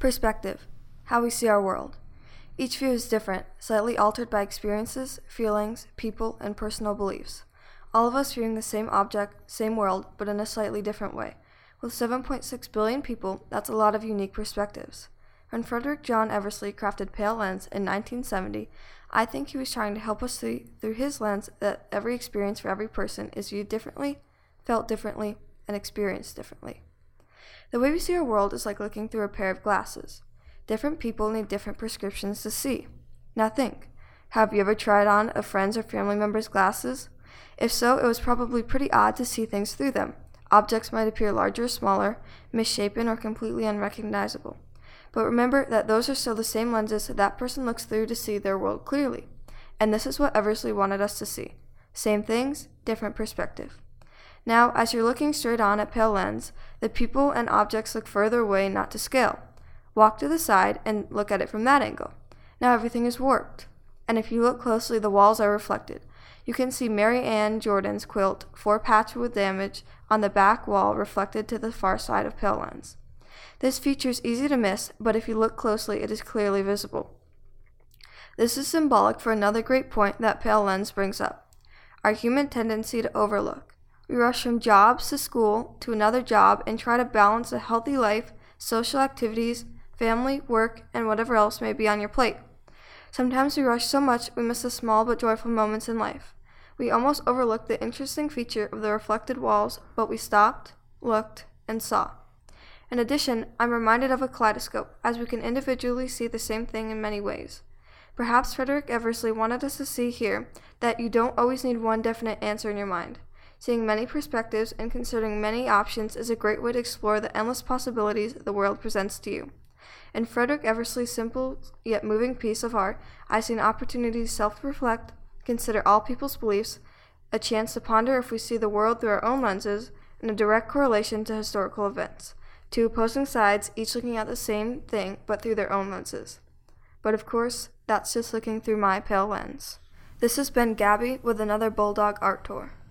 Perspective, how we see our world. Each view is different, slightly altered by experiences, feelings, people, and personal beliefs. All of us viewing the same object, same world, but in a slightly different way. With 7.6 billion people, that's a lot of unique perspectives. When Frederick John Eversley crafted Pale Lens in 1970, I think he was trying to help us see through his lens that every experience for every person is viewed differently, felt differently, and experienced differently. The way we see our world is like looking through a pair of glasses. Different people need different prescriptions to see. Now think, have you ever tried on a friend's or family member's glasses? If so, it was probably pretty odd to see things through them. Objects might appear larger or smaller, misshapen, or completely unrecognizable. But remember that those are still the same lenses that person looks through to see their world clearly. And this is what Eversley wanted us to see. Same things, different perspective. Now, as you're looking straight on at Pale Lens, the people and objects look further away, not to scale. Walk to the side and look at it from that angle. Now everything is warped. And if you look closely, the walls are reflected. You can see Mary Ann Jordan's quilt, 4 patched with damage, on the back wall reflected to the far side of Pale Lens. This feature is easy to miss, but if you look closely, it is clearly visible. This is symbolic for another great point that Pale Lens brings up: our human tendency to overlook. We rush from jobs to school to another job and try to balance a healthy life, social activities, family, work, and whatever else may be on your plate. Sometimes we rush so much we miss the small but joyful moments in life. We almost overlook the interesting feature of the reflected walls, but we stopped, looked, and saw. In addition, I'm reminded of a kaleidoscope, as we can individually see the same thing in many ways. Perhaps Frederick Eversley wanted us to see here that you don't always need one definite answer in your mind. Seeing many perspectives and considering many options is a great way to explore the endless possibilities the world presents to you. In Frederick Eversley's simple yet moving piece of art, I see an opportunity to self-reflect, consider all people's beliefs, a chance to ponder if we see the world through our own lenses, and a direct correlation to historical events. 2 opposing sides, each looking at the same thing, but through their own lenses. But of course, that's just looking through my pale lens. This has been Gabby with another Bulldog Art Tour.